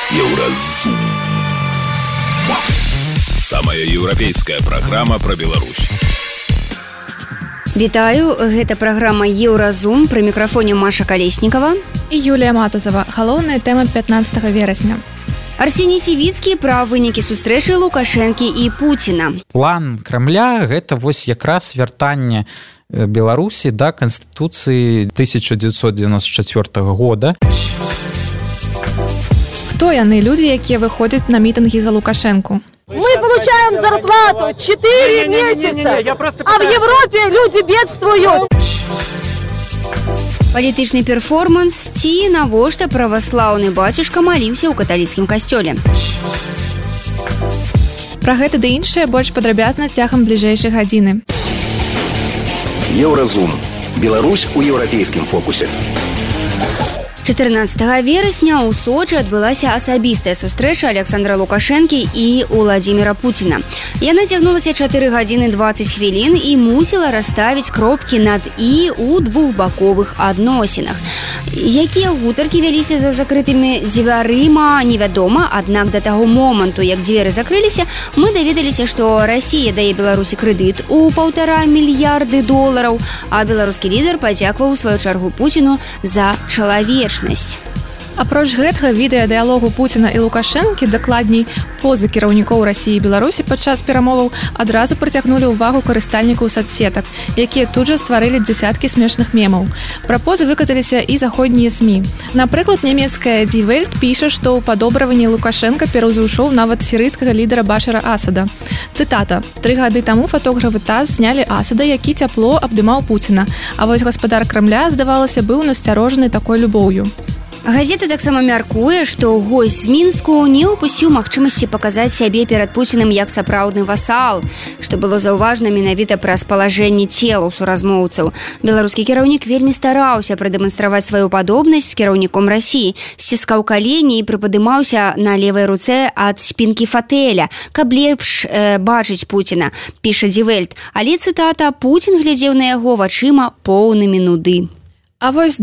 Еўразум. Самая еўрапейская праграма пра Беларусь. Вітаю, гэта праграма Еўразум, пры мікрафоне Маша Калеснікава і Юлія Матузава. Галоўная тэма 15 верасня. Арсеній Сівіцкі пра вынікі сустрэчы Лукашэнкі і Пуціна. План Крамля – гэта вось якраз вяртанне Беларусі да Канстытуцыі 1994 года. Хто яны, людзі, якія выходзяць на мітынгі за Лукашэнку? Мы получаем зарплату 4 месяца, а в Европе люди бедствуют. Палітычны перформанс ці навошта праваслаўны бацюшка маліўся ў каталіцкім касцёле. Пра гэта ды іншае больш падрабязна цягам бліжэйшай гадзіны. Еўразум. Беларусь у еўрапейскім фокусе. 14 верасня ў Сочы адбылася асабістая сустрэча Александра Лукашэнкі і Уладзіміра Пуціна. Яна цягнулася 4 гадзіны 20 хвілін і мусіла расставіць кропкі над «і» ў двухбаковых адносінах. Якія гутаркі вяліся за закрытымі дзвярыма, невядома, аднак да таго моманту, як дзверы закрыліся, мы даведаліся, што Расія дае Беларусі крэдыт у $1,5 мільярда, а беларускі лідар падзякаваў у сваю чаргу Пуціну за чалавечнасць. Апроч гэтага відэадыялогу Пуціна і Лукашэнкі, дакладней, позы кіраўнікоў Расіі і Беларусі падчас перамоваў адразу прыцягнулі ўвагу карыстальнікаў соцсетак, якія тут жа стварылі дзясяткі смешных мемаў. Пра позы выказаліся і заходнія СМІ. Напрыклад, нямецкая Die Welt піша, што ў падобраванні Лукашэнка пераўзышоў нават сірыйскага лідара Башара Асада. Цытата. 3 гады таму фатографы ТАСС знялі Асада, які цяпло абдымаў Пуціна, а вось гаспадар Крамля, здавалася, быў насцярожаны такой любоўю. Газета таксама мяркуе, што госць з Мінску не ўпусціў магчымасці паказаць сябе перад Пуціным як сапраўдны васал, што было заўважна менавіта праз палажэнне целаў суразмоўцаў. Беларускі кіраўнік вельмі стараўся прадэманстраваць сваю падобнасць з кіраўніком Расіі, сціскаў калені і прыпадымаўся на левай руцэ ад спінкі фатэля, каб лепш бачыць Пуціна, піша Die Welt. Але, цытата, Пуцін глядзеў на яго вачыма поўнымі нуды. А вось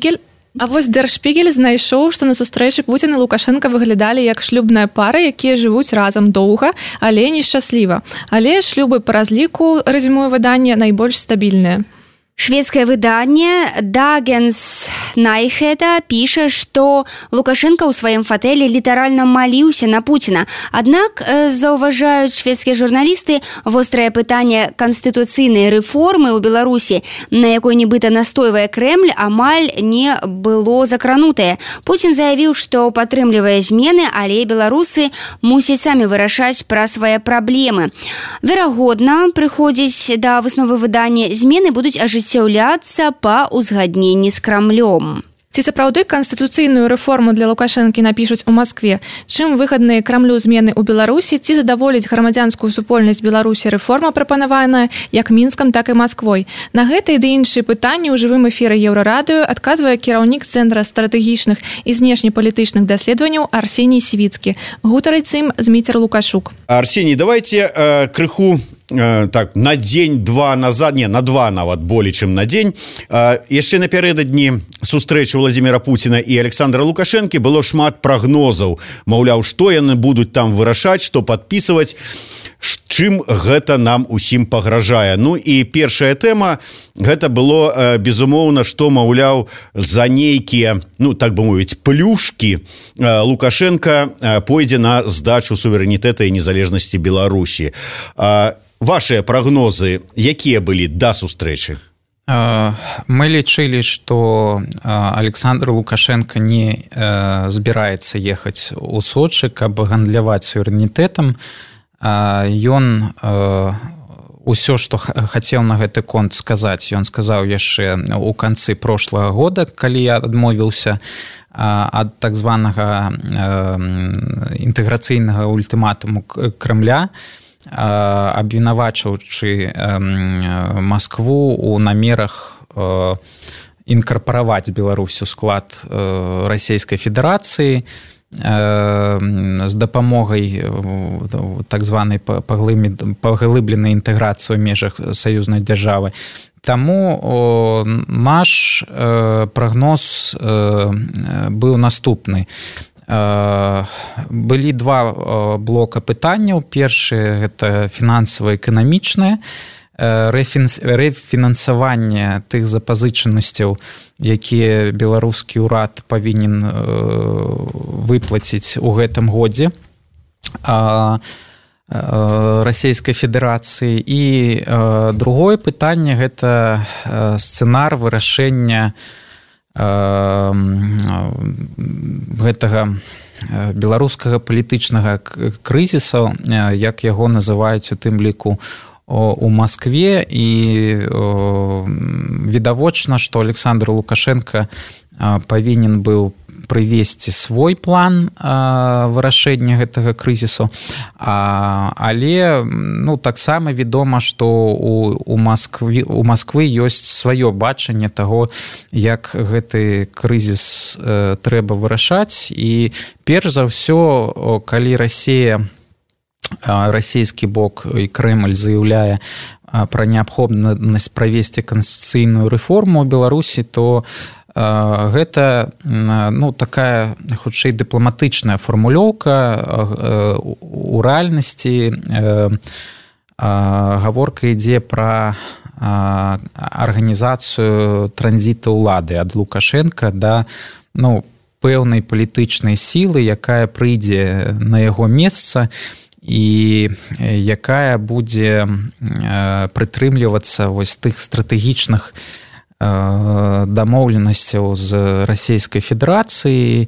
Der Spiegel знайшоў, што на сустрэчы Пуцін і Лукашэнка выглядалі як шлюбная пара, якія жывуць разам доўга, але нешчасліва. Але шлюбы па разліку, рэзюмуе выданне, найбольш стабільныя. Шведскае выданне Dagens Nyheter піша, што Лукашэнка ў сваім фатэлі літаральна маліўся на Пуціна. Аднак, заўважаюць шведскія журналісты, вострае пытанне канстытуцыйнай рэформы ў Беларусі, на якой нібыта настойвае Крэмль, амаль не было закранутае. Пуцін заявіў, што падтрымлівае змены, але беларусы мусяць самі вырашаць пра свае праблемы. Верагодна, прыходзіць да высновы выдання, змены будуць ажыццяўляцца па ўзгадненні з Крамлём. Ці сапраўды канстытуцыйную рэформу для Лукашэнкі напішуць у Маскве? Чым выгадныя Крамлю змены ў Беларусі? Ці задаволіць грамадзянскую супольнасць Беларусі рэформа, прапанаваная як Мінскам, так і Масквой? На гэтыя ды іншыя пытанні ў жывым эфіры Еўрарадыё адказвае кіраўнік Цэнтра стратэгічных і знешнепалітычных даследаванняў Арсеній Сівіцкі. Гутарыць з ім Зміцер Лукашук. Арсеній, давайте крыху так, на дзень-два назад, не, на 2 нават, болей, чым на дзень. Яшчэ напярэдадні сустрэчы Уладзіміра Пуціна і Александра Лукашэнкі было шмат прагнозаў. Маўляў, што яны будуць там вырашаць, што падпісваць, чым гэта нам усім пагражае. Ну і першая тэма, гэта было, безумоўна, што, маўляў, за нейкія, ну, так бы мовіць, плюшкі Лукашенко пойдзе на здачу суверэнітэта і незалежнасці Беларусі. Вашыя прагнозы, якія былі да сустрэчы? Мы лічылі, што Александр Лукашенко не збіраецца ехаць у Сочы, каб гандляваць суверэнітэтам. Ён усё, што хацеў на гэты конт сказаць, ён сказаў яшчэ ў канцы прошлага года, калі я адмовіўся ад так званага інтэграцыйнага ультыматуму Крамля, абвінавачваючы Маскву у намерах інкарпараваць Беларусь у склад Расійскай Федэрацыі з дапамогай так званай паглыбленай інтэграцыі ў межах саюзнай дзяржавы. Таму наш прагноз быў наступны. былі два блока пытанняў. Першы гэта фінансава-эканамічнае рэфінансаванне тых запазычанасцяў, якія беларускі ўрад павінен выплаціць у гэтым годзе Расійскай Федэрацыі. І другое пытанне гэта сцэнар вырашэння гэтага беларускага палітычнага крызісу, як яго называюць у тым ліку у Маскве. І відавочна, што Александр Лукашенко павінен быў прывесці свой план вырашэння гэтага крызісу, але таксама вядома, што у Масквы ёсць сваё бачанне таго, як гэты крызіс трэба вырашаць. І перш за ўсё, калі расійскі бок і Крэмль заяўляе пра неабходнасць правесці канстытуцыйную рэформу ў Беларусі, то гэта такая хутчэй дыпламатычная фармулёўка. У рэальнасці гаворка ідзе пра арганізацыю транзіту ўлады ад Лукашенка да пэўнай палітычнай сілы, якая прыйдзе на яго месца і якая будзе прытрымлівацца вось тых стратэгічных дамоўленасцяў з Расійскай Федэрацыі,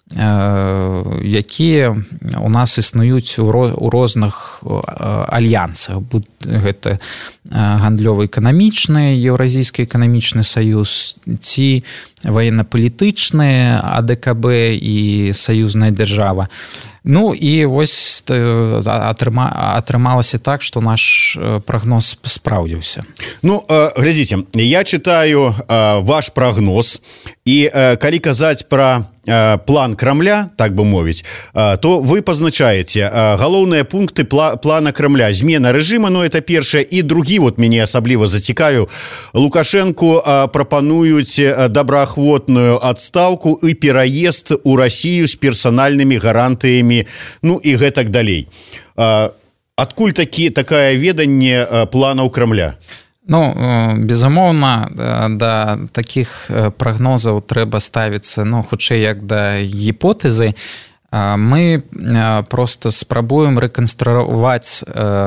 якія у нас існуюць у розных альянсах. Гэта гандлёва-эканамічны Еўразійскі эканамічны саюз, ці ваенна-палітычны АДКБ і саюзная дзяржава. І вось атрымалася так, што наш прагноз спраўдзіўся. Глядзіце, я читаю ваш прагноз, і калі казаць пра план Крамля, так бы мовіць, то вы пазначаеце галоўныя пункты плана Крамля. Змена рэжыма, это першае. І другі, мяне асабліва зацікавіў, Лукашэнку прапануюць добраахвотную адстаўку і пераезд у Расію з персанальнымі гарантыямі, і гэтак далей. Адкуль такае веданне планаў Крамля? Безумоўна, да такіх прагнозаў трэба ставіцца, хутчэй як да гіпотэзы. Мы просто спрабуем рэканструяваць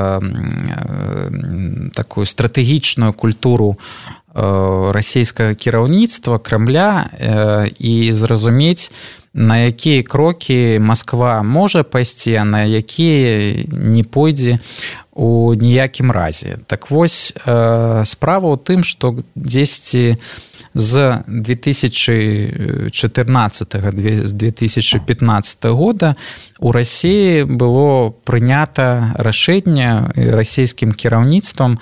такую стратэгічную культуру расійскага кіраўніцтва Крамля і зразумець, на якія крокі Масква можа пайсці, а на якія не пойдзе у ніякім разе. Так вось, справа ў тым, што дзесьці з 2014-2015 года у Расіі было прынята рашэнне расійскім кіраўніцтвам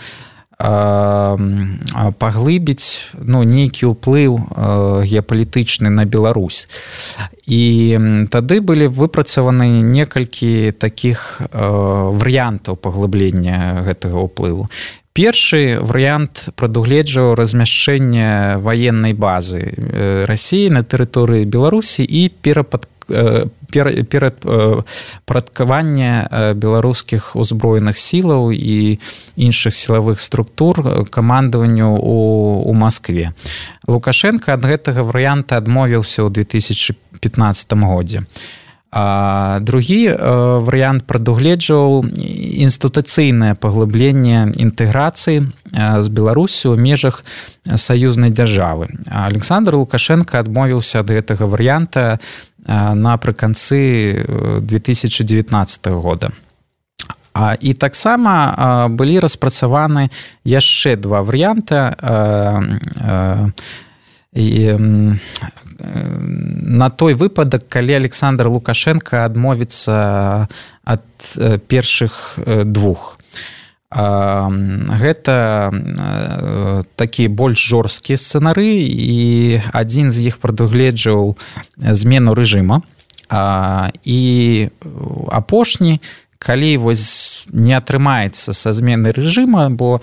паглыбіць нейкі ўплыў геапалітычны на Беларусь. І тады былі выпрацаваны некалькі такіх варыянтаў паглыблення гэтага ўплыву. Першы варыянт прадугледжваў размяшчэнне ваеннай базы Расіі на тэрыторыі Беларусі і перадпарадкаванне беларускіх узброеных сілаў і іншых сілавых структур камандаванню у Маскве. Лукашенко ад гэтага варыянта адмовіўся ў 2015 годзе. Другі варыянт прадугледжваў інстытуцыйнае паглыбленне інтэграцыі з Беларусю ў межах саюзнай дзяржавы. Александр Лукашенко адмовіўся ад гэтага варыянта напрыканцы 2019 года. І таксама былі распрацаваны яшчэ два варыянта. На той выпадак, калі Александр Лукашенко адмовіцца ад першых двух. Гэта такія больш жорсткія сцэнары, і адзін з іх прадугледжваў змену рэжыма. І апошні, калі вось не атрымаецца са змены рэжыма, бо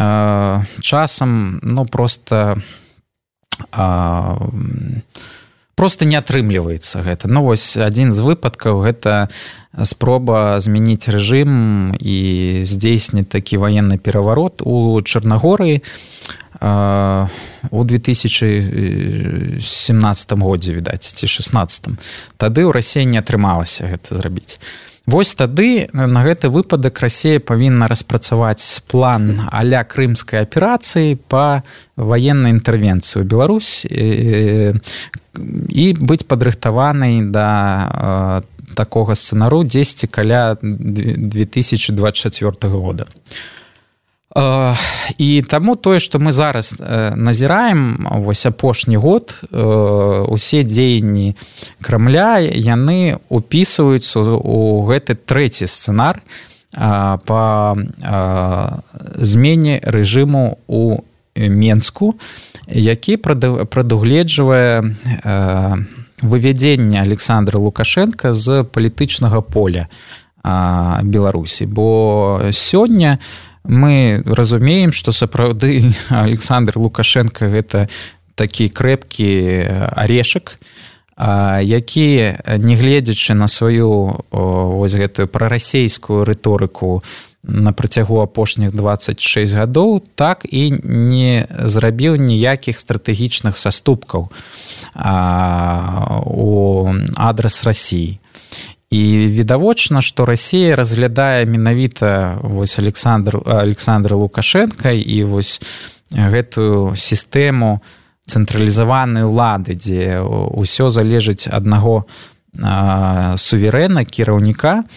часам просто просто не атрымліваецца гэта. Ну вось адзін з выпадкаў гэта спроба змяніць рэжым і здзейсніць такі ваенны пераварот у Чарнагорыі у 2017 годзе, відаць, ці 16. Тады ў Расіі не атрымалася гэта зрабіць. Вось тады на гэты выпадак Расія павінна распрацаваць план а-ля крымскай аперацыі па ваеннай інтэрвенцыі ў Беларусь і быць падрыхтаванай да такога сцэнару дзесьці каля 2024 года. І таму тое, што мы зараз назіраем вось апошні год, усе дзеянні Крамля, яны упісваюцца у гэты трэці сцэнар па змене рэжыму у Менску, які прадугледжвае вывядзенне Александра Лукашенка з палітычнага поля Беларусі. Бо сёння мы разумеем, што сапраўды Александр Лукашенко гэта такі крэпкі арешак, які, нягледзячы на сваю вось гэтую прарасейскую рыторыку на працягу апошніх 26 гадоў, так і не зрабіў ніякіх стратэгічных саступкаў у адрас Расіі. І відавочна, што Расія разглядае менавіта вось Александра Лукашенка і вось гэтую сістэму цэнтралізаванай улады, дзе ўсё залежыць аднаго суверэна, кіраўніка.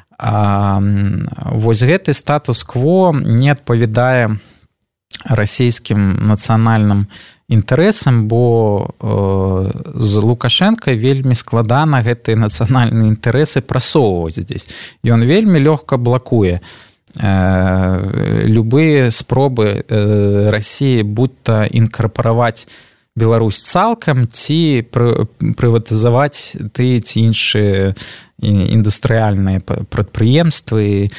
Вось гэты статус-кво не адпавядае расійскім нацыянальным інтарэсам, бо з Лукашенка вельмі складана гэтыя нацыянальныя інтарэсы прасоўваць здесь. Ён вельмі лёгка блакуе любыя спробы Расіі будь-то інкарпараваць Беларусь цалкам ці прыватызаваць тыя ці іншыя індустрыяльныя прадпрыемствы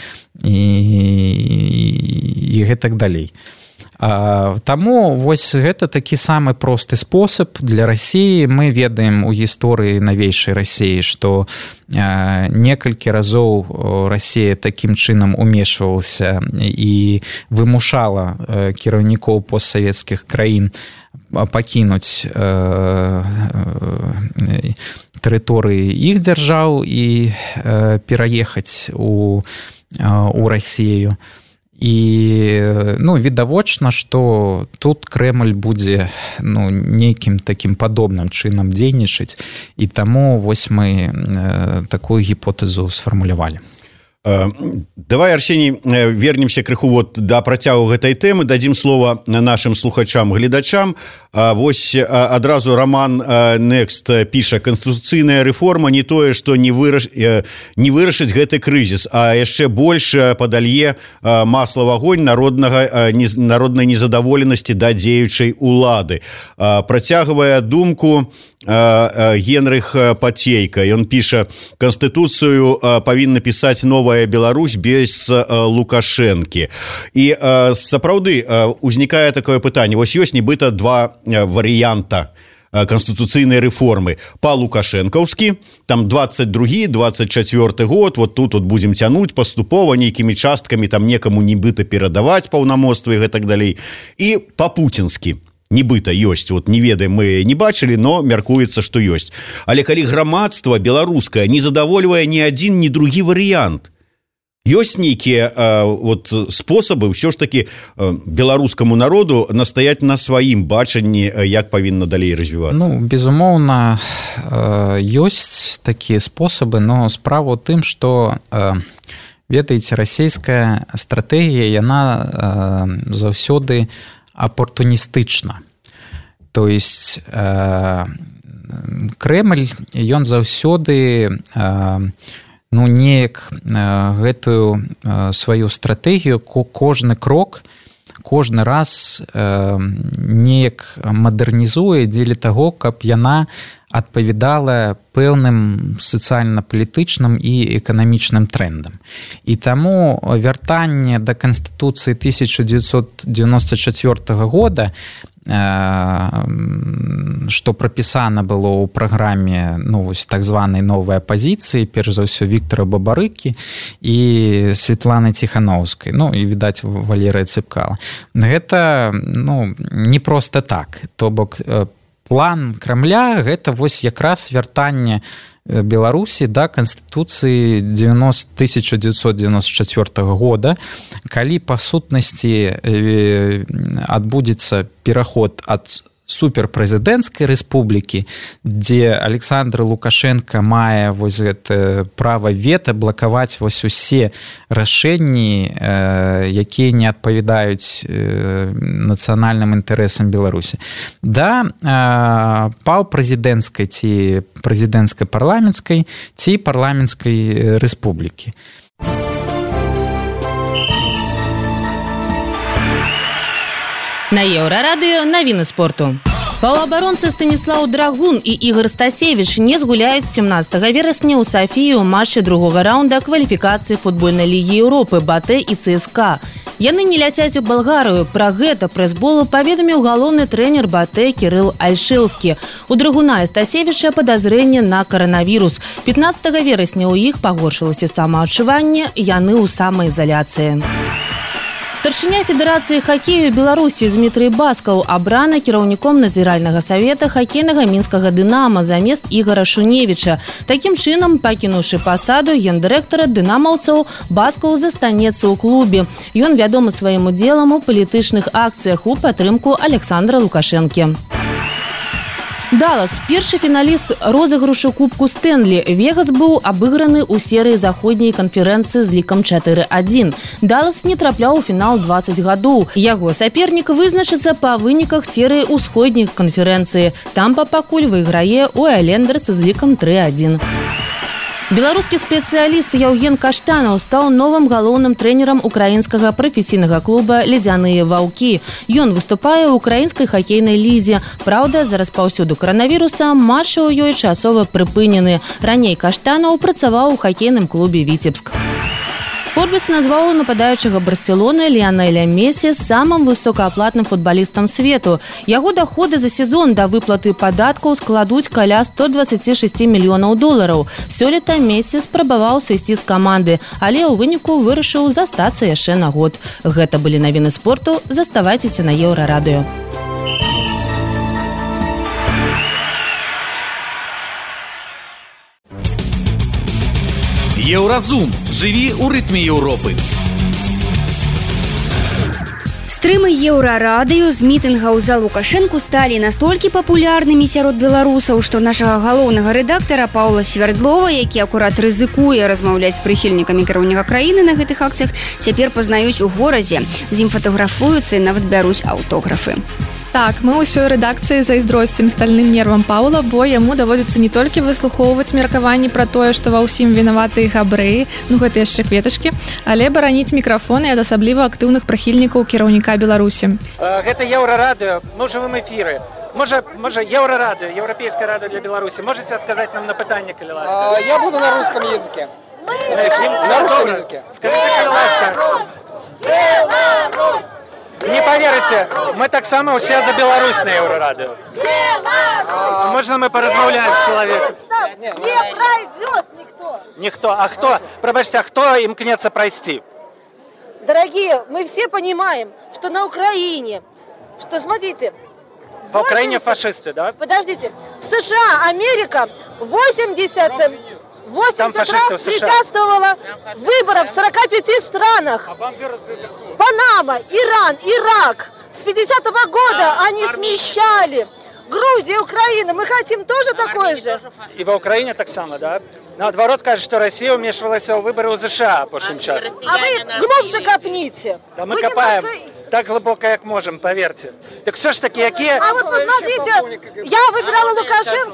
і гэтак далей. Таму вось гэта такі самы просты спосаб для Расіі. Мы ведаем у гісторыі навейшай Расіі, што некалькі разоў Расія такім чынам умешвалася і вымушала кіраўнікоў постсавецкіх краін пакінуць тэрыторыі іх дзяржаў і пераехаць у Расію. І відавочна, што тут Крэмль будзе нейкім такім падобным чынам дзейнічаць, і таму вось мы такую гіпотэзу сфармулявалі. Давай, Арсений, вернемся крыху вот да працягу гэтай тэмы, дадзім слова нашим слухачам, гледачам. Вось адразу Роман Next піша: канстытуцыйная рэформа не тое, што не вырашыць гэты крызіс, а яшчэ больш падалье масла в агонь народнай незадаволенасці да дзеючай улады. Працягвае думку Генрых Пацейка. Ён піша: Конституцию павінна пісаць новая Беларусь без Лукашэнкі. І сапраўды узнікае такое пытанне. Вось ёсць нібыта два варыянта конституцыйнай рэформы. Па-лукашэнкаўскі, там 22-24 год, вот тут вот будем цянуць паступова нейкімі часткамі, там некаму нібыта перадаваць паўнамоцтвы і гэтак далей. І па-пуцінскі. Нібыта ёсць, вот не ведаем, мы не бачылі, но мяркуецца, што ёсць. Але калі грамадства беларускае не задавольвае ні адзін, ні другі варыянт, ёсць нейкія спосабы ўсё ж такі беларускаму народу настаяць на сваім бачанні, як павінна далей развівацца? Безумоўна, ёсць такія спосабы, но справа ў тым, што ведаеце, расійская стратэгія, яна заўсёды апартуністычна. То есть Крэмль, ён заўсёды неяк гэтую сваю стратэгію, кожны крок, кожны раз неяк мадэрнізуе дзеля таго, каб яна адпавядала пэўным сацыяльна-палітычным і эканамічным трендам. І таму вяртанне да Канстытуцыі 1994 года, што прапісана было ў праграме так званай новай апазіцыі, перш за ўсё Віктара Бабарыкі і Светланы Ціхановскай, і, відаць, Валерыя Цыпкала. Гэта не проста так. То бок план Крамля – гэта вось якраз вяртанне Беларусі да Канстытуцыі 1994 года, калі па сутнасці адбудзецца пераход ад суперпрэзідэнцкай рэспублікі, дзе Александр Лукашенко мае вось гэта права вета блакаваць вось усе рашэнні, якія не адпавядаюць нацыянальным інтарэсам Беларусі. Да паўпрэзідэнцкай ці прэзідэнцкай парламенцкай ці парламенцкай рэспублікі. На Еўрарадыё навіны спорту. Паўабаронцы Станіслаў Драгун і Ігор Стасевіч не згуляюць 17 верасня ў Сафіі ў матчы другога раунда кваліфікацыі футбольнай лігі Еўропы БАТЭ і ЦСКА. Яны не ляцяць у Балгарыю. Пра гэта прэс-болу паведаміў галоўны трэнер БАТЭ Кірыл Альшэўскі. У Драгуна і Стасевіча падазрэнне на каранавірус. 15 верасня ў іх пагоршылася самаадчуванне, яны ў самаізаляцыі. Старшыня Федэрацыі хакею Беларусі Дмітрый Баскаў абраны кіраўніком надзіральнага савета хакейнага мінскага «Дынама» замест Ігора Шуневіча. Такім чынам, пакінуўшы пасаду гендырэктара дынамаўцаў, Баскаў застанецца ў клубе. Ён вядомы сваім удзелам у палітычных акцыях у падтрымку Александра Лукашэнкі. Даллас, першы фіналіст розыгрышу Кубку Стэнлі. Вегас быў абыграны ў серыі заходняй канферэнцыі з лікам 4-1. Даллас не трапляў у фінал 20 гадоў. Яго сапернік вызначыцца па выніках серыі ўсходняй канферэнцыі. Тампа пакуль выйграе ў Айлендерс з лікам 3-1. Беларускі спецыяліст Яўген Каштанаў стаў новым галоўным трэнерам украінскага прафесійнага клуба «Ледзяныя ваўкі». Ён выступае ў украінскай хакейнай лізе. Праўда, з-за распаўсюду каранавіруса матчы ў ёй часова прыпынены. Раней Каштанаў працаваў у хакейным клубе «Віцебск». Форбес назваў нападаючага Барселоны Ліанеля Месі самым высокааплатным футбалістам свету. Яго даходы за сезон да выплаты падаткаў складуць каля $126 мільёнаў. Сёлета Месі спрабаваў сысці з каманды, але ў выніку вырашыў застацца яшчэ на год. Гэта былі навіны спорту. Заставайцеся на Еўрарадыё. Еўразум. Жыві ў рытме Еўропы. Стрымы Еўрарадыё з мітынгаў за Лукашэнку сталі настолькі папулярнымі сярод беларусаў, што нашага галоўнага рэдактара Паўла Свярдлова, які акурат рызыкуе размаўляць з прыхільнікамі кіраўніка краіны на гэтых акцыях, цяпер пазнаюць у горадзе. З ім фатаграфуюцца і нават бяруць аўтографы. Так, мы ўсёй рэдакцыі зайздросцім стальным нервам Паўла, бо яму даводзіцца не толькі выслухоўваць меркаванні пра тое, што ва ўсім вінаваты габрэі, гэта яшчэ кветачкі, але бараніць мікрафоны ад асабліва актыўных прыхільнікаў кіраўніка Беларусі. Гэта Еўрарадыё, мы ў жывым эфіры. Можа Еўрарадыё, Еўрапейская рада для Беларусі. Можете отказать нам на пытанне, калі ласка? Я буду на русском языке. На русском языке. Скажите, калі ласка. Беларусь! Не поверите, мы таксама усе за Беларусь на Еўрарадыё. Можно мы поразмаўляем с человеком? Не пройдет никто. Никто. А кто? Пробачьте, а кто имкнется пройти? Дорогие, мы все понимаем, что на Украине, что, смотрите... В Украине фашисты, да? Подождите. США, Америка 80 раз препятствовала выборов в 45 странах. Панама, Иран, Ирак. С 50-го года они смещали. Грузия, Украина. Мы хотим тоже такое же. И в Украине так само, да? Наоборот, кажется, что Россия умешивалася в выборы у США по прошлым часам. А вы глубже копните. Да мы копаем так глубоко, как можем, поверьте. Так все ж таки, какие... А вот посмотрите, я выбирала Лукашенко,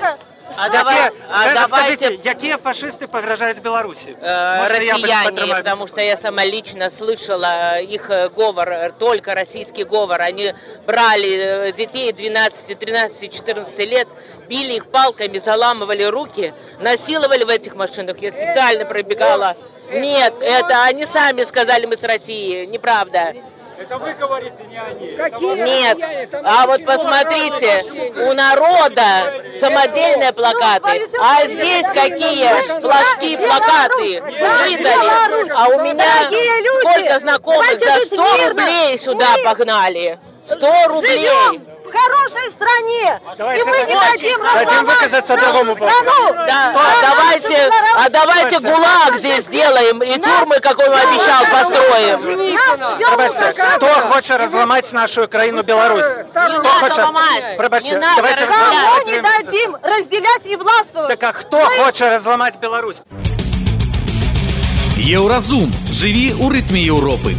Скажите, какие фашисты погрожают Беларуси? Россияне, потому что я сама лично слышала их говор, только российский говор. Они брали детей 12, 13, 14 лет, били их палками, заламывали руки, насиловали в этих машинах. Я специально пробегала. Нет, это они сами сказали, мы с России, неправда. Это вы говорите, не они. Нет, а вот посмотрите, у народа самодельные плакаты, а здесь какие флажки, плакаты выдали, а у меня сколько знакомых за 100 рублей сюда погнали. 100 рублей. В хорошей стране. И мы не дадим разломать другому страну. Да, давайте ГУЛАГ здесь сделаем и тюрьмы, как он обещал, построим. Кто хочет разломать нашу краину Беларусь? Не надо ломать. Пробачте, давайте кому не дадим разделять и властвовать. Так а кто хочет разломать Беларусь? Еўразум. Жыві ў рытме Еўропы.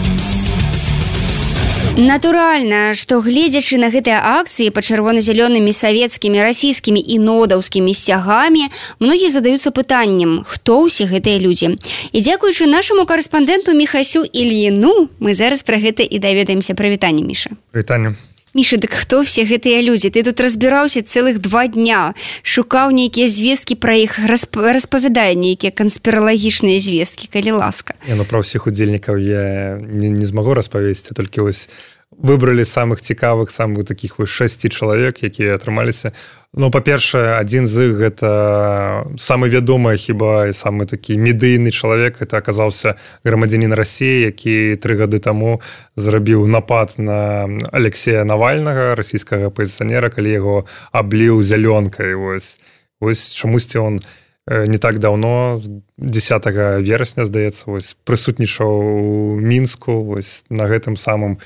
Натуральна, што гледзячы на гэтыя акцыі па чырвона-зялёнымі савецкімі, расійскімі і нодаўскімі сцягамі, многія задаюцца пытаннем, хто ўсе гэтыя людзі. І дзякуючы нашаму карэспандэнту Міхасю Ільіну, мы зараз пра гэта і даведаемся. Прывітанне, Міша. Прывітанне. Міша, дык хто ўсе гэтыя людзі? Ты тут разбіраўся цэлых 2 дня, шукаў нейкія звесткі пра іх, распавядае нейкія канспіралагічныя звесткі, калі ласка. Пра ўсіх удзельнікаў я не змагу распавесці, толькі вось выбралі самых цікавых, самых такіх 6 чалавек, якія атрымаліся. Ну, па-першае, адзін з іх гэта самы вядомы, хіба, і самы такі медыйны чалавек. Это аказаўся грамадзянін Расіі, які 3 гады таму зрабіў напад на Алексея Навальнага, расійскага апазіцыянера, калі яго абліў зялёнкай. Вось чамусьці он не так даўно, 10 верасня, здаецца, прысутнічаў у Мінску, на гэтым самым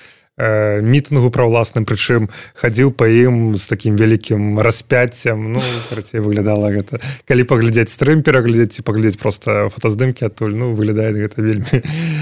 мітынгу праўласным, прычым хадзіў па ім з такім вялікім распяццем. Ну, карацей, выглядала гэта. Калі паглядзець стрым, пераглядзець ці паглядзець проста фотаздымкі адтуль, ну, выглядае гэта вельмі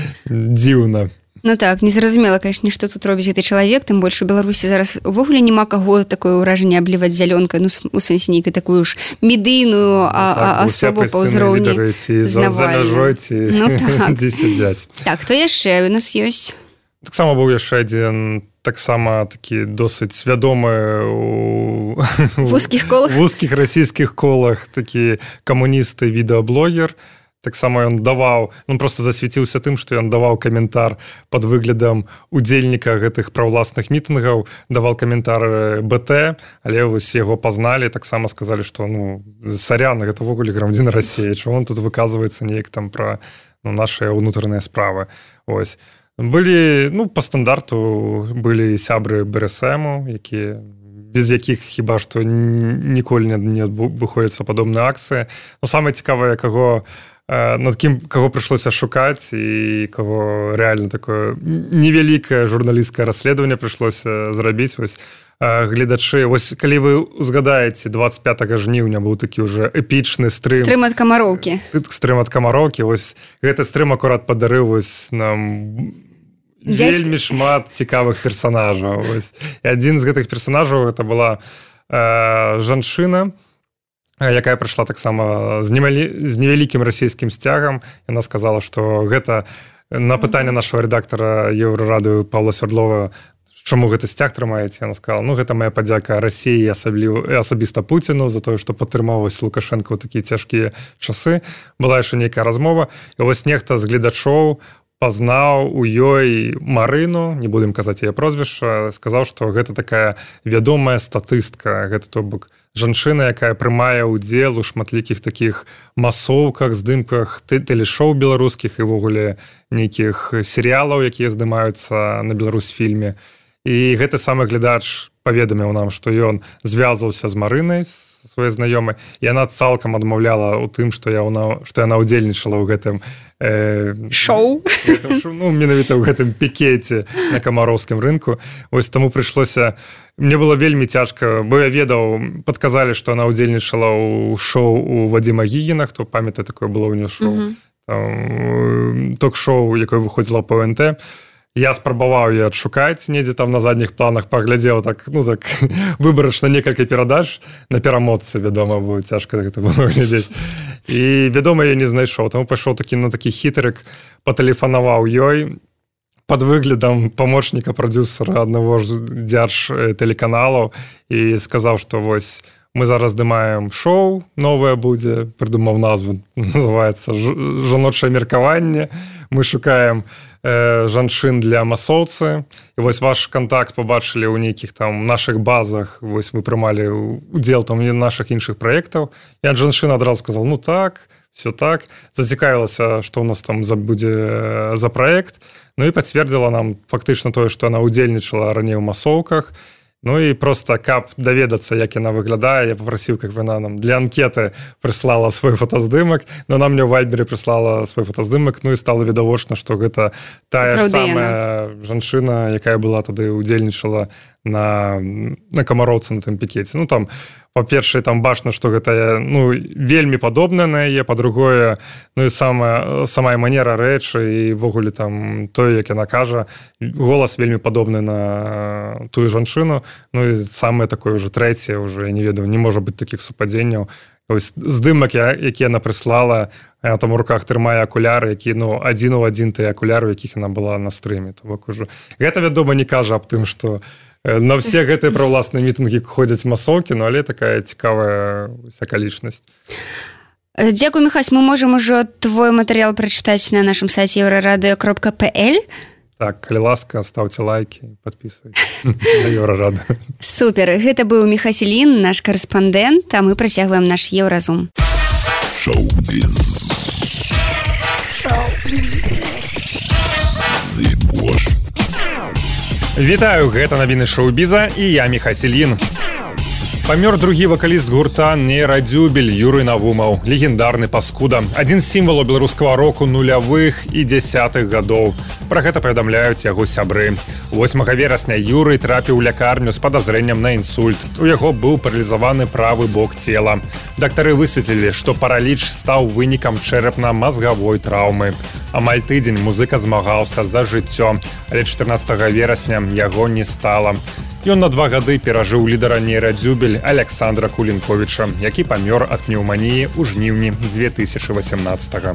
дзіўна. Ну так, незразумела, конечно, што тут робіць гэты чалавек, тым больш у Беларусі зараз увогуле няма каго такое ўражанне абліваць зялёнкай, ну, у сэнсе нейкай такую ж медыйную асобу па ўзроўні з Навальным. Ну так. Дзе сядзяць. Так, хто яшчэ у нас ёсць? Таксама быў яшчэ адзін, таксама такі досыць вядомы у вузкіх колах, вузкіх расійскіх колах, такі камуніст і відэаблогер. Таксама ён даваў, он просто засвяціўся тым, што ён даваў каментар пад выглядам удзельніка гэтых праўласных мітынгаў, даваў каментар БТ, але вось яго пазналі, таксама сказалі, што, ну, сарян, гэта ввогуле грамадзян Расіі, чаму он тут выказваецца неяк там пра, ну, нашыя ўнутраныя справы. Вось. Былі, ну, па стандарту былі сябры БРСМу, якія, без якіх хіба што ніколі не адбыходзяцца падобныя акцыі. Но самае цікавае, над кім каго прыйшлося шукаць і каго рэальна такое невялікае журналісцкае расследаванне прыйшлося зрабіць. Вось гледачы, вось калі вы узгадаеце, 25 жніўня быў такі ўжо эпічны стрым. Стрым ад камароўкі. Стрым ад камароўкі. Вось гэты стрым акурат падарыў вось нам вельмі шмат цікавых персанажаў. І адзін з гэтых персанажаў это была жанчына, якая прыйшла таксама з невялікім расійскім сцягам. Яна сказала, што гэта на пытанне нашего рэдактара Еўрарадыё Павла Свярдлова, чаму гэты сцяг трымаеце, яна сказала, ну, гэта моя падзяка Расіі і асабіста Пуціну за тое, што падтрымаўваць Лукашенко ў такія цяжкія часы. Была яшчэ нейкая размова, і вось нехта з гледачоў пазнаў у ёй Марыну, не будем казаць яе прозвішча, сказаў, што гэта такая вядомая статыстка, гэта то бок жанчына, якая прымае ўдзел у шматлікіх такіх масоўках, здымках тэлешоў беларускіх і ўвогуле нейкіх серыялаў, якія здымаюцца на Беларусьфільме. І гэты самы глядач паведаміў нам, што ён звязваўся з Марынай, сваёй знаёмай, і яна цалкам адмаўляла ў тым, што яна ўдзельнічала ў гэтым шоу. Ну, менавіта ў гэтым пікеце на камароўскім рынку. Вось таму прыйшлося... Мне было вельмі цяжка, бо я ведаў, падказалі, што яна ўдзельнічала ў шоу у Вадзіма Гігіна, хто памятае, такое было ў нее шоу. Ток-шоу, якое выходзіла па ОНТ. Я спрабаваў ее адшукаць недзе там на задніх планах, паглядзеў так выбарачна некалькі перадач на перамотцы, вядома, было цяжка гэта было глядзець. І вядома, я не знайшоў, таму пайшоў на такі хітрык, патэлефанаваў ёй под выглядам памочніка прадюсера аднаго ж дзярж тэлеканалаў і сказаў, што вось мы зараз здымаем шоу, новае будзе, прыдумаў назву, называецца «Жаночае меркаванне». Мы шукаем жанчын для масоўцы. І вось ваш контакт побачылі ў нейкіх там наших базах, вось мы прымалі удзел там у наших іншых праектаў. І жанчына адразу сказал, ну так, все так. Зацікавілася, што ў нас там будзе за праект. Ну і пацвердзіла нам фактычна тое, што яна удзельнічала раней у масоўках. Ну і просто каб даведацца, як яна выглядае, я папрасіў, как яна нам для анкеты прыслала свой фотаздымак, но она мне ў вайберы прыслала свой фотаздымак, ну і стала відавочна, што гэта тая ж самая жанчына, якая была тады удзельнічала на камароўцы на тым пікеце. Ну там па-першае, там бачна, што гэта вельмі падобна на яе, па-другое, ну і сама манера рэчы і ввогуле там тое, як яна кажа, голас вельмі падобны на тую жанчыну. Ну і самае такое ўжо трэцяе, ўжо я не ведаю, не можа быць такіх супадзенняў. Ось здымак, які яна прыслала, яна там у руках трымае акуляры, які адзін у адзін тыя акуляры, у якіх яна была на стрыме. Гэта, вядома, не кажа аб тым, што на все гэтыя правласныя мітынгі ходзяць масоўкі, але такая цікавая акалічнасць. Дзякуй, Міхась, мы можам ужо твой матэрыял прачытаць на нашым сайце euraradыё.pl. Так, калі ласка, ставце лайки, подписывайтесь на Еўрарадыё. Супер, гэта быў Міхась Ілін, наш карэспандэнт, а мы працягваем наш Еўразум. Шоу-біз. Вітаю, гэта навіны шоу-біза і я Міхась Ілін. Памёр другі вакаліст гурта «Нейрадзюбель» Юрый Навумаў, легендарны паскуда, адзін з сімвалаў беларускага року нулявых і дзясятых гадоў. Пра гэта паведамляюць яго сябры. 8 верасня Юрый трапіў у лякарню з падазрэннем на інсульт. У яго быў паралізаваны правы бок цела. Дактары высветлілі, што параліч стаў вынікам чэрапна-мазгавой траўмы. Амаль тыдзень музыка змагаўся за жыццё, але 14 верасня яго не стала. Ён на 2 гады перажыў лідара «Нейрадзюбель» Александра Кулінковіча, які памёр ад пнеўманіі ў жніўні 2018-го.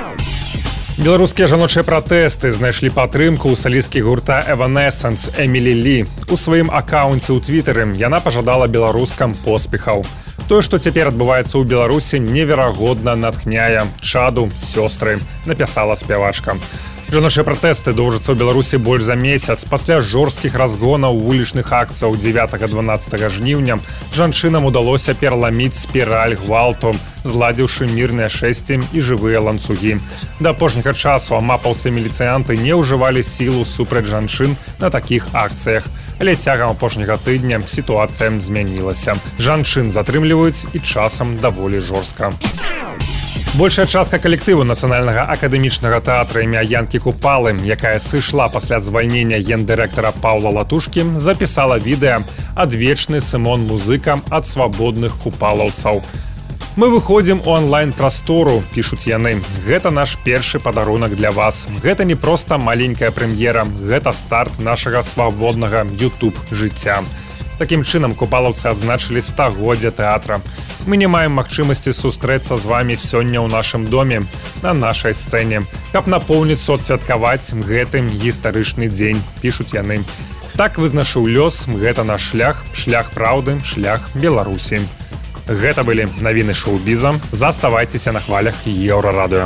Беларускія жаночыя пратэсты знайшлі падтрымку ў салісткі гурта «Evanescence» Эмілі Лі. У сваім акаунце ў твітары яна пажадала беларускам поспехаў. Тое, што цяпер адбываецца ў Беларусі, неверагодна натхняе. Чаду, сёстры, напісала спявачка. Жаночыя пратэсты доўжацца ў Беларусі больш за месяц. Пасля жорсткіх разгонаў вулічных акцыяў 9-12 жніўня жанчынам удалося пераламіць спіраль гвалту, зладзіўшы мірныя шэсці і жывыя ланцугі. Да апошняга часу амапаўцы міліцыянты не ўжывалі сілу супраць жанчын на такіх акцыях. Але цягам апошняга тыдня сітуацыя змянілася. Жанчын затрымліваюць і часам даволі жорстка. Большая частка калектыву Нацыянальнага акадэмічнага тэатра імя Янкі Купалы, якая сышла пасля звальнення гендырэктара Паўла Латушкі, запісала відэа «Адвечны Сымон музыкам ад свабодных купалаўцаў». Мы выходзім у онлайн-прастору, пішуць яны. Гэта наш першы падарунак для вас. Гэта не проста маленькая прэм'ера, гэта старт нашага свабоднага YouTube жыцця. Такім чынам купалаўцы адзначылі 100-годдзе тэатра. Мы не маем магчымасці сустрэцца з вамі сёння ў нашым доме, на нашай сцэне, каб напоўніцу адсвяткаваць гэтым гістарычны дзень, пішуць яны. Так вызначыў лёс, гэта наш шлях, шлях праўды, шлях Беларусі. Гэта былі навіны шоу-біза. Заставайцеся на хвалях Еўрарадыё.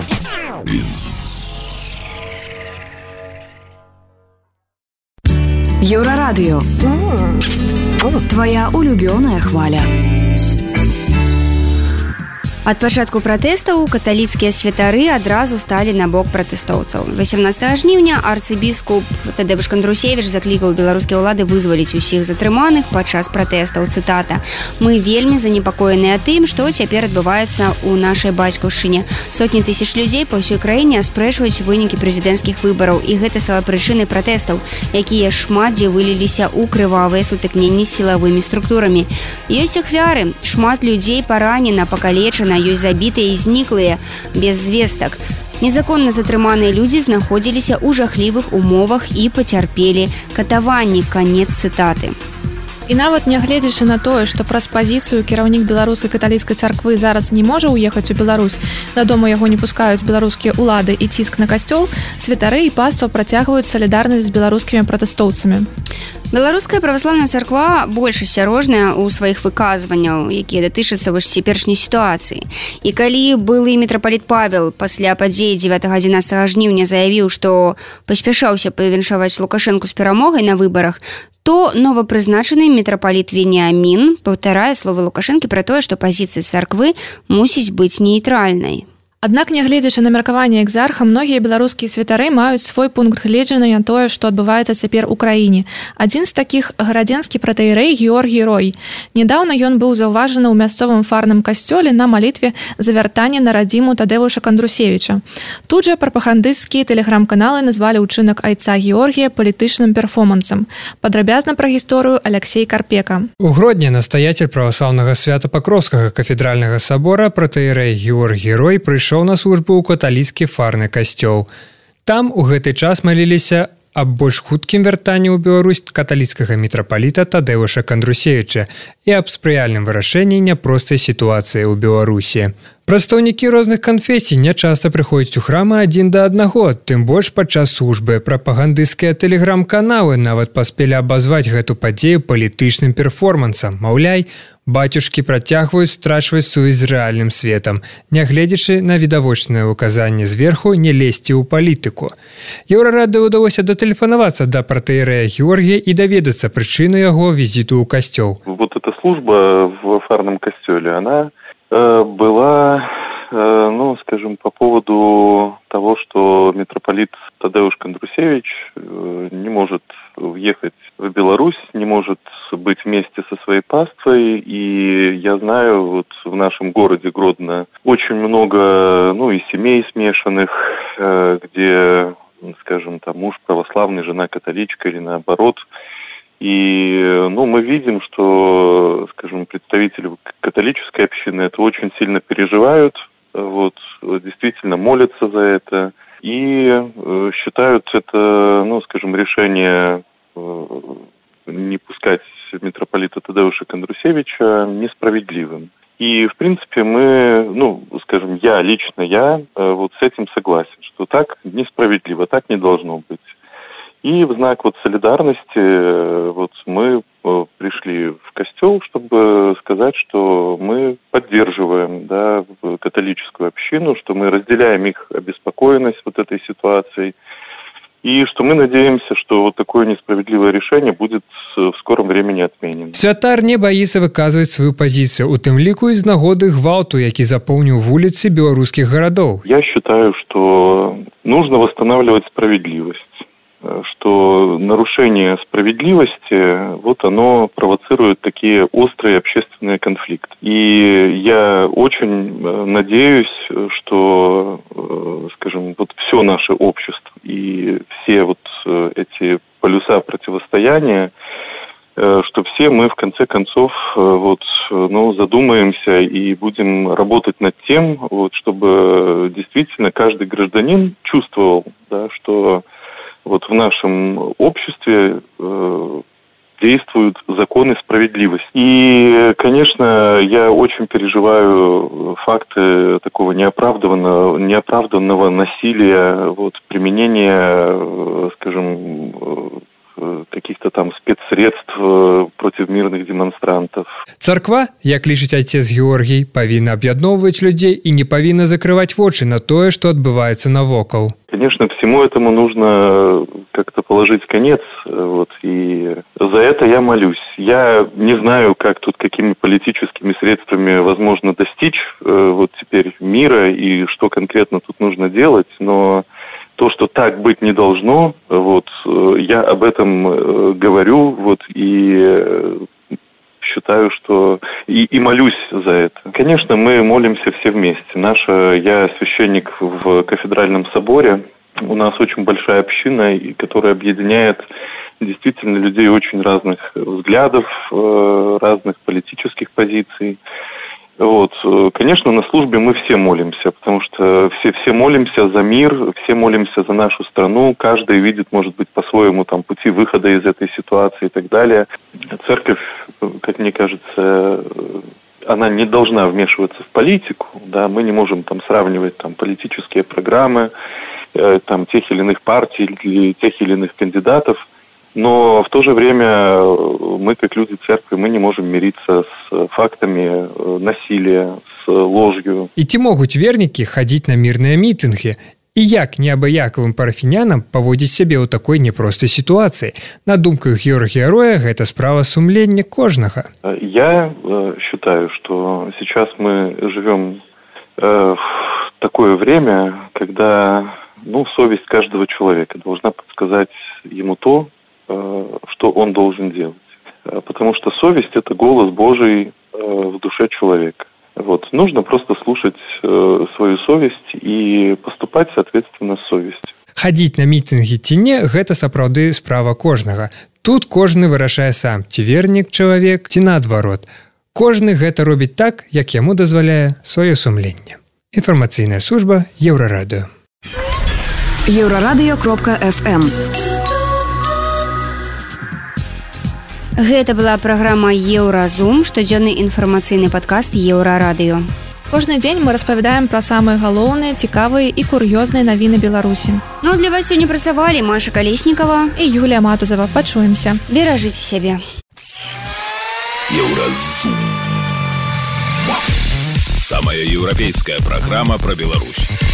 Еўрарадыё. Твоя улюбёная хваля. Ад пачатку пратэстаў каталіцкія святары адразу сталі на бок пратэстоўцаў. 18 жніўня арцыбіскуп Тадеуш Кандрусевіч заклікаў беларускія ўлады вызваліць усіх затрыманых падчас пратэстаў. Цытата: «Мы вельмі занепакоеныя тым, што цяпер адбываецца ў нашай бацькаўшчыне. Сотні тысяч людзей па ўсёй краіне аспрэчваюць вынікі прэзідэнцкіх выбараў, і гэта стала прычынай пратэстаў, якія шмат дзе выліліся ў крывавыя сутыкненні з сілавымі структурамі. Ёсць ахвяры, шмат людзей паранена, пакалечана, ёсць забітыя і зніклыя без звестак. Незаконна затрыманыя людзі знаходзіліся ў жахлівых умовах і пацярпелі катаванні. Канец цытаты. І нават нягледзячы на тое, што праз пазіцыю кіраўнік беларускай каталіцкай царквы зараз не можа ўехаць у Беларусь, дадому яго не пускаюць беларускія ўлады і ціск на касцёл, святары і паства працягваюць салідарнасць з беларускімі пратэстоўцамі. Беларуская праваслаўная царква больш асцярожная ў сваіх выказванняў, якія датычацца вось цяперашняй сітуацыі. І калі былы мітрапаліт Павел пасля падзеі 9-11 жніўня заявіў, што паспяшаўся павіншаваць Лукашэнку з перамогай на выбарах, то новапрызначаны мітрапаліт Веніамін паўтарае словы Лукашэнкі пра тое, што пазіцыя царквы мусіць быць нейтральнай. Аднак, нягледзячы на меркаванне экзарха, многія беларускія святары маюць свой пункт гледжання на тое, што адбываецца цяпер у краіне. Адзін з такіх – гарадзенскі пратэірэй Георгій Рой. Нядаўна ён быў заўважаны ў мясцовым фарным касцёле на малітве за вяртанне на радзіму Тадэвуша Кандрусевіча. Тут жа прапагандысцкія тэлеграм-каналы назвалі ўчынак айца Георгія палітычным перформансам. Падрабязна пра гісторыю Алексей Карпека. У Гродні настаятель праваслаўнага Свята-Пакровскага кафедральнага сабора пратэірэй Георгій Рой прыйшоў на службу ў каталіцкі фарны касцёл. Там у гэты час маліліся аб больш хуткім вяртанні ў Беларусь каталіцкага мітрапаліта Тадэвуша Кандрусевіча і аб спрыяльным вырашэнні няпростай сітуацыі ў Беларусі. Прадстаўнікі розных канфесій нячаста прыходзяць у храмы адзін да аднаго, тым больш падчас службы. Прапагандысцкія тэлеграм-каналы нават паспелі абазваць гэту падзею палітычным перформансам. Маўляй, бацюшкі працягваюць страчваць сувязь з рэальным светам, нягледзячы на відавочнае указанне зверху не лезці ў палітыку. Еўрарадыё ўдалося датэлефанавацца да пратэірэя Георгія і даведацца прычыну яго візіту ў касцёл. Вот эта служба в фарном костеле, она была, ну, скажем, по поводу того, что митрополит Тадеуш Кандрусевич не может въехать в Беларусь, не может быть вместе со своей паствой. И я знаю, вот в нашем городе Гродно очень много, ну, и семей смешанных, где, скажем, там муж православный, жена католичка или наоборот. И, ну, мы видим, что, скажем, представители католической общины это очень сильно переживают, вот, действительно молятся за это и считают это, ну, скажем, решение не пускать митрополита Тадеуша Кандрусевича несправедливым. И, в принципе, мы, ну, скажем, лично я вот с этим согласен, что так несправедливо, так не должно быть. И в знак вот солидарности вот мы пришли в костел, чтобы сказать, что мы поддерживаем, да, католическую общину, что мы разделяем их обеспокоенность вот этой ситуацией, и что мы надеемся, что вот такое несправедливое решение будет в скором времени отменено. Святар не боится выказывать свою позицию, у тым ліку из нагоды гвалту, які запомнил улицы белорусских городов. Я считаю, что нужно восстанавливать справедливость, что нарушение справедливости, вот оно провоцирует такие острые общественные конфликты. И я очень надеюсь, что, скажем, вот все наше общество и все вот эти полюса противостояния, что все мы в конце концов вот, ну, задумаемся и будем работать над тем, вот, чтобы действительно каждый гражданин чувствовал, да, что вот в нашем обществе действуют законы справедливости. И, конечно, я очень переживаю факты такого неоправданного насилия, вот, применения, скажем, каких-то там спецсредств против мирных демонстрантов. Царква, як лічыць отец Георгий, павінна аб'ядноўваць людзей и не павінна закрывать вочы на тое, что отбывается навокал. Конечно, всему этому нужно как-то положить конец, вот, и за это я молюсь. Я не знаю, как тут, какими политическими средствами возможно достичь вот теперь мира и что конкретно тут нужно делать, но то, что так быть не должно, вот, я об этом говорю, вот, и считаю, что и молюсь за это. Конечно, мы молимся все вместе. Я священник в кафедральном соборе. У нас очень большая община, которая объединяет действительно людей очень разных взглядов, разных политических позиций. Вот, конечно, на службе мы все молимся, потому что все молимся за мир, все молимся за нашу страну, каждый видит, может быть, по-своему там пути выхода из этой ситуации и так далее. Церковь, как мне кажется, она не должна вмешиваться в политику, да, мы не можем там сравнивать там политические программы, там тех или иных партий или тех или иных кандидатов. Но в то же время мы, как люди церкви, мы не можем мириться с фактами насилия, с ложью. І ці могуць вернікі хадзіць на мірныя мітынгі? І як неабыякавым парафінянам паводзіць сябе ў такой непростай сітуацыі? На думку Георгія Роя, гэта справа сумлення кожнага. Я считаю, что сейчас мы живем в такое время, когда совесть каждого человека должна подсказать ему то, что он должен делать. Потому что совесть – это голос Божий в душе человека. Вот. Нужно просто слушать свою совесть и поступать соответственно с совестью. Хадзіць на мітынгі ці не – гэта сапраўды справа кожнага. Тут кожны вырашае сам, ці вернік чалавек, ці наадварот. Кожны гэта робіць так, як яму дазваляе сваё сумленне. Інфармацыйная служба Еўрарадыё. Еўрарадыё.фм. Гэта была праграма Еўразум, штодзённы інфармацыйны падкаст Еўрарадыё. Кожны дзень мы распавядаем пра самыя галоўныя, цікавыя і кур'ёзныя навіны Беларусі. Ну, для вас сёння працавалі Маша Калеснікава і Юлія Матузава. Пачуемся. Беражыце сябе. Еўразум. Самая еўрапейская праграма пра Беларусь.